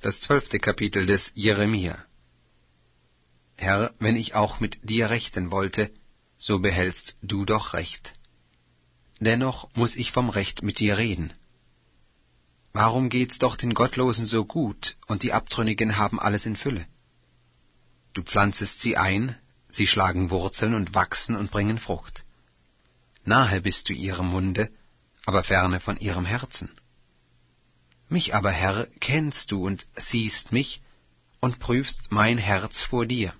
Das 12. Kapitel des Jeremia. Herr, wenn ich auch mit dir rechten wollte, so behältst du doch Recht. Dennoch muß ich vom Recht mit dir reden. Warum geht's doch den Gottlosen so gut, und die Abtrünnigen haben alles in Fülle? Du pflanzest sie ein, sie schlagen Wurzeln und wachsen und bringen Frucht. Nahe bist du ihrem Munde, aber ferne von ihrem Herzen. Mich aber, Herr, kennst du und siehst mich und prüfst mein Herz vor dir.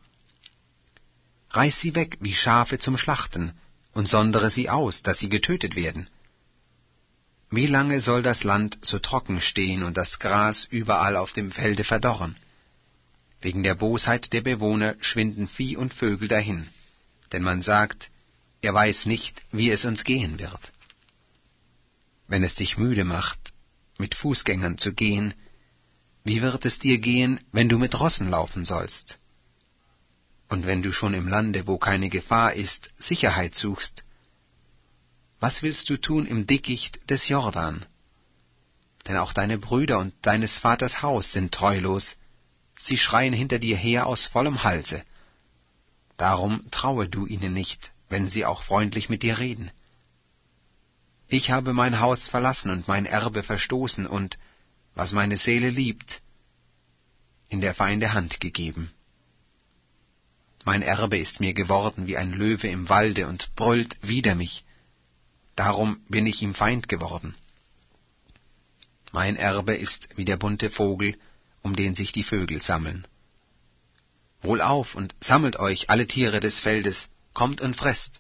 Reiß sie weg wie Schafe zum Schlachten und sondere sie aus, dass sie getötet werden. Wie lange soll das Land so trocken stehen und das Gras überall auf dem Felde verdorren? Wegen der Bosheit der Bewohner schwinden Vieh und Vögel dahin, denn man sagt, er weiß nicht, wie es uns gehen wird. Wenn es dich müde macht, mit Fußgängern zu gehen, wie wird es dir gehen, wenn du mit Rossen laufen sollst? Und wenn du schon im Lande, wo keine Gefahr ist, Sicherheit suchst, was willst du tun im Dickicht des Jordan? Denn auch deine Brüder und deines Vaters Haus sind treulos, sie schreien hinter dir her aus vollem Halse. Darum traue du ihnen nicht, wenn sie auch freundlich mit dir reden. Ich habe mein Haus verlassen und mein Erbe verstoßen und, was meine Seele liebt, in der Feinde Hand gegeben. Mein Erbe ist mir geworden wie ein Löwe im Walde und brüllt wider mich. Darum bin ich ihm Feind geworden. Mein Erbe ist wie der bunte Vogel, um den sich die Vögel sammeln. Wohlauf und sammelt euch, alle Tiere des Feldes, kommt und fresst.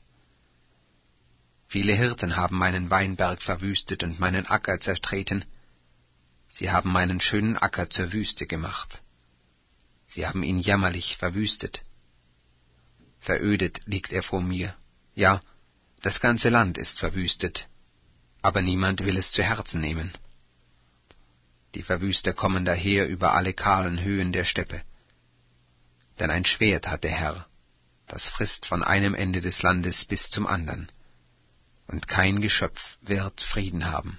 Viele Hirten haben meinen Weinberg verwüstet und meinen Acker zertreten. Sie haben meinen schönen Acker zur Wüste gemacht. Sie haben ihn jämmerlich verwüstet. Verödet liegt er vor mir. Ja, das ganze Land ist verwüstet, aber niemand will es zu Herzen nehmen. Die Verwüster kommen daher über alle kahlen Höhen der Steppe. Denn ein Schwert hat der Herr, das frisst von einem Ende des Landes bis zum andern. Und kein Geschöpf wird Frieden haben.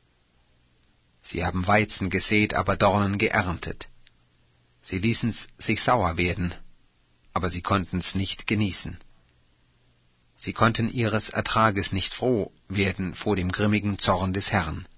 Sie haben Weizen gesät, aber Dornen geerntet. Sie ließen's sich sauer werden, aber sie konnten's nicht genießen. Sie konnten ihres Ertrages nicht froh werden vor dem grimmigen Zorn des Herrn.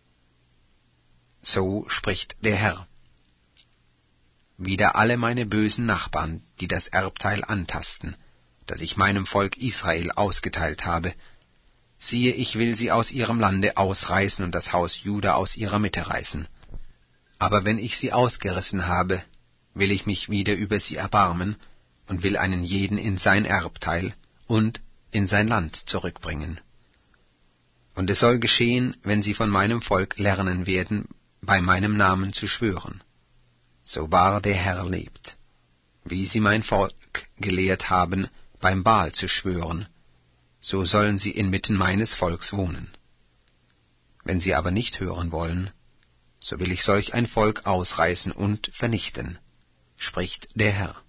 So spricht der Herr. Wider alle meine bösen Nachbarn, die das Erbteil antasten, das ich meinem Volk Israel ausgeteilt habe, siehe, ich will sie aus ihrem Lande ausreißen und das Haus Juda aus ihrer Mitte reißen. Aber wenn ich sie ausgerissen habe, will ich mich wieder über sie erbarmen und will einen jeden in sein Erbteil und in sein Land zurückbringen. Und es soll geschehen, wenn sie von meinem Volk lernen werden, bei meinem Namen zu schwören. So wahr der Herr lebt, wie sie mein Volk gelehrt haben, beim Baal zu schwören, so sollen sie inmitten meines Volks wohnen. Wenn sie aber nicht hören wollen, so will ich solch ein Volk ausreißen und vernichten, spricht der Herr.